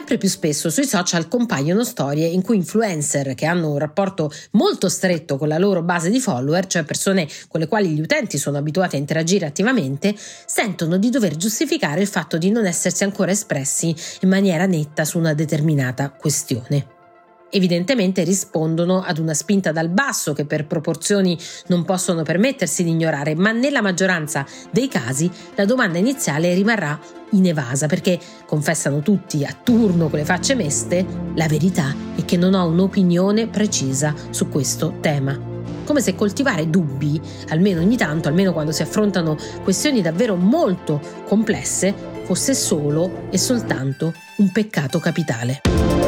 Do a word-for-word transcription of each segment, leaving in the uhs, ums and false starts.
Sempre più spesso sui social compaiono storie in cui influencer che hanno un rapporto molto stretto con la loro base di follower, cioè persone con le quali gli utenti sono abituati a interagire attivamente, sentono di dover giustificare il fatto di non essersi ancora espressi in maniera netta su una determinata questione. Evidentemente rispondono ad una spinta dal basso che per proporzioni non possono permettersi di ignorare, ma nella maggioranza dei casi la domanda iniziale rimarrà inevasa perché, confessano tutti a turno con le facce meste, la verità è che non ho un'opinione precisa su questo tema. Come se coltivare dubbi, almeno ogni tanto, almeno quando si affrontano questioni davvero molto complesse, fosse solo e soltanto un peccato capitale.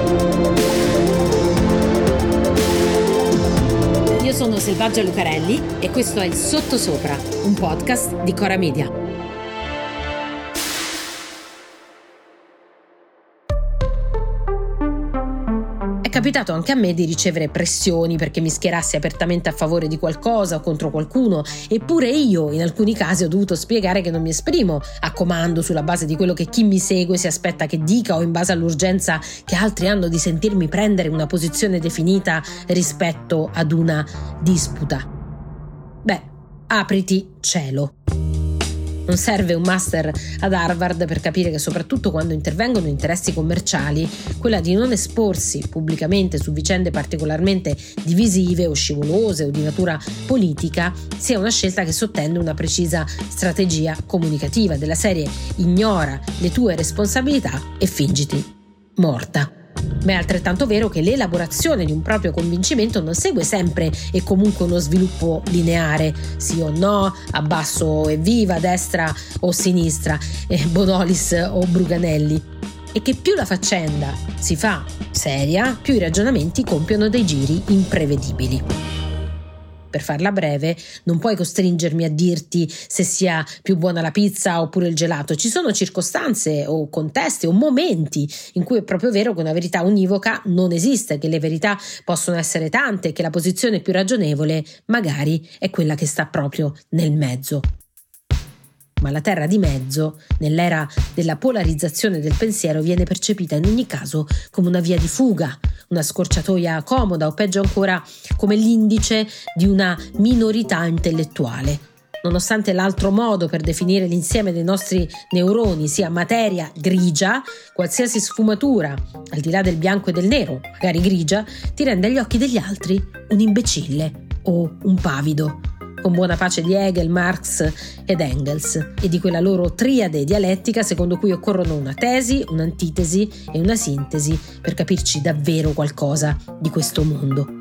Io sono Selvaggia Lucarelli e questo è il Sottosopra, un podcast di Cora Media. È capitato anche a me di ricevere pressioni perché mi schierassi apertamente a favore di qualcosa o contro qualcuno, eppure io in alcuni casi ho dovuto spiegare che non mi esprimo a comando sulla base di quello che chi mi segue si aspetta che dica o in base all'urgenza che altri hanno di sentirmi prendere una posizione definita rispetto ad una disputa. Beh, apriti cielo. Non serve un master ad Harvard per capire che soprattutto quando intervengono interessi commerciali, quella di non esporsi pubblicamente su vicende particolarmente divisive o scivolose o di natura politica sia una scelta che sottende una precisa strategia comunicativa della serie ignora le tue responsabilità e fingiti morta. Ma è altrettanto vero che l'elaborazione di un proprio convincimento non segue sempre e comunque uno sviluppo lineare, sì o no, abbasso e viva, destra o sinistra, eh, Bonolis o Bruganelli, e che più la faccenda si fa seria, più i ragionamenti compiono dei giri imprevedibili. Per farla breve, non puoi costringermi a dirti se sia più buona la pizza oppure il gelato. Ci sono circostanze o contesti o momenti in cui è proprio vero che una verità univoca non esiste, che le verità possono essere tante, che la posizione più ragionevole magari è quella che sta proprio nel mezzo. Ma la terra di mezzo, nell'era della polarizzazione del pensiero, viene percepita in ogni caso come una via di fuga, una scorciatoia comoda o peggio ancora come l'indice di una minorità intellettuale. Nonostante l'altro modo per definire l'insieme dei nostri neuroni sia materia grigia, qualsiasi sfumatura, al di là del bianco e del nero, magari grigia, ti rende agli occhi degli altri un imbecille o un pavido. Con buona pace di Hegel, Marx ed Engels e di quella loro triade dialettica secondo cui occorrono una tesi, un'antitesi e una sintesi per capirci davvero qualcosa di questo mondo.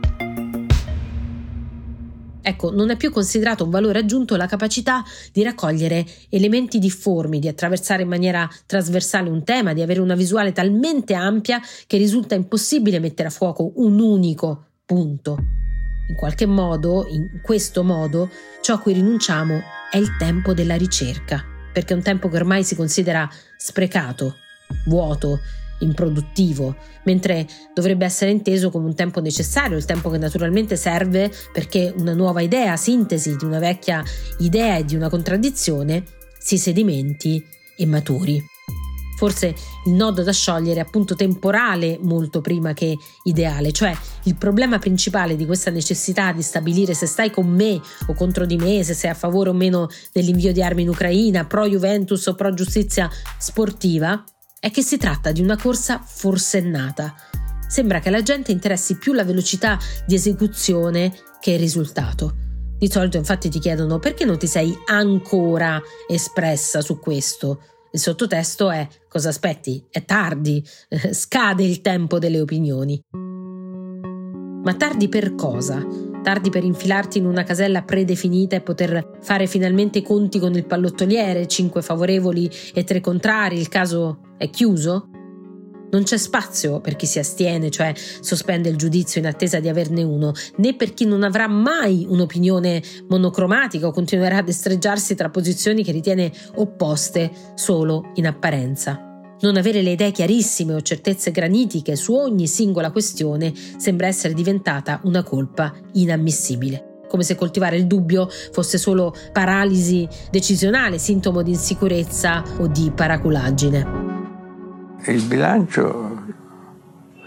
Ecco, non è più considerato un valore aggiunto la capacità di raccogliere elementi difformi, di attraversare in maniera trasversale un tema, di avere una visuale talmente ampia che risulta impossibile mettere a fuoco un unico punto. In qualche modo, in questo modo, ciò a cui rinunciamo è il tempo della ricerca, perché è un tempo che ormai si considera sprecato, vuoto, improduttivo, mentre dovrebbe essere inteso come un tempo necessario, il tempo che naturalmente serve perché una nuova idea, sintesi di una vecchia idea e di una contraddizione, si sedimenti e maturi. Forse il nodo da sciogliere è appunto temporale molto prima che ideale, cioè il problema principale di questa necessità di stabilire se stai con me o contro di me, se sei a favore o meno dell'invio di armi in Ucraina, pro Juventus o pro giustizia sportiva, è che si tratta di una corsa forsennata. Sembra che alla gente interessi più la velocità di esecuzione che il risultato. Di solito infatti ti chiedono perché non ti sei ancora espressa su questo. Il sottotesto è: cosa aspetti? È tardi, scade il tempo delle opinioni. Ma tardi per cosa? Tardi per infilarti in una casella predefinita e poter fare finalmente i conti con il pallottoliere, cinque favorevoli e tre contrari, il caso è chiuso? Non c'è spazio per chi si astiene, cioè sospende il giudizio in attesa di averne uno, né per chi non avrà mai un'opinione monocromatica o continuerà a destreggiarsi tra posizioni che ritiene opposte solo in apparenza. Non avere le idee chiarissime o certezze granitiche su ogni singola questione sembra essere diventata una colpa inammissibile. Come se coltivare il dubbio fosse solo paralisi decisionale, sintomo di insicurezza o di paraculaggine. Il bilancio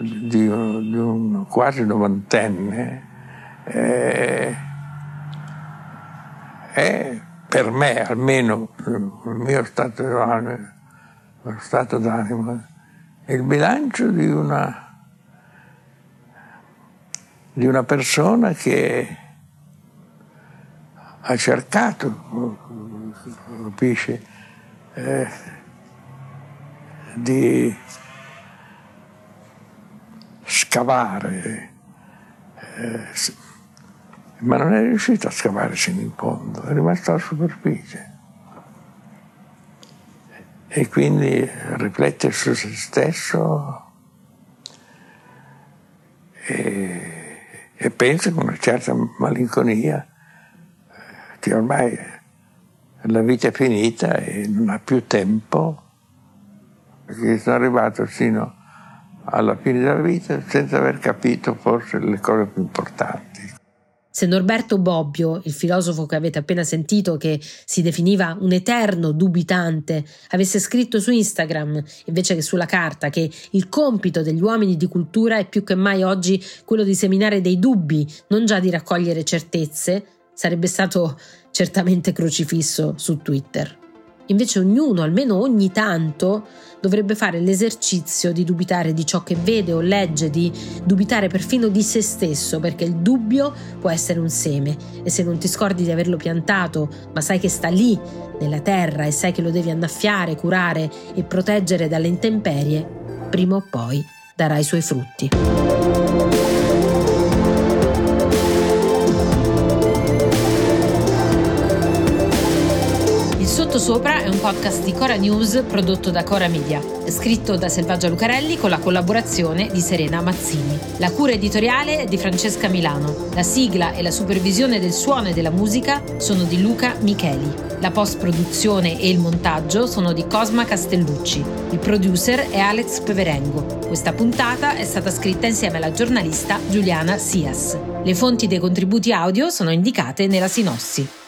di un, di un quasi novantenne eh, è per me, almeno il mio stato d'animo, lo stato d'animo, il bilancio di una, di una persona che ha cercato, capisci, eh, di scavare, eh, ma non è riuscito a scavare sino in fondo, è rimasto alla superficie. E quindi riflette su se stesso e, e pensa con una certa malinconia che ormai la vita è finita e non ha più tempo, perché sono arrivato sino alla fine della vita senza aver capito forse le cose più importanti. Se Norberto Bobbio, il filosofo che avete appena sentito, che si definiva un eterno dubitante, avesse scritto su Instagram, invece che sulla carta, che il compito degli uomini di cultura è più che mai oggi quello di seminare dei dubbi, non già di raccogliere certezze, sarebbe stato certamente crocifisso su Twitter. Invece ognuno, almeno ogni tanto, dovrebbe fare l'esercizio di dubitare di ciò che vede o legge, di dubitare perfino di se stesso, perché il dubbio può essere un seme e se non ti scordi di averlo piantato, ma sai che sta lì, nella terra, e sai che lo devi annaffiare, curare e proteggere dalle intemperie, prima o poi darà i suoi frutti. Sottosopra è un podcast di Cora News prodotto da Cora Media, scritto da Selvaggia Lucarelli con la collaborazione di Serena Mazzini. La cura editoriale è di Francesca Milano. La sigla e la supervisione del suono e della musica sono di Luca Micheli. La post-produzione e il montaggio sono di Cosma Castellucci. Il producer è Alex Peverengo. Questa puntata è stata scritta insieme alla giornalista Giuliana Sias. Le fonti dei contributi audio sono indicate nella sinossi.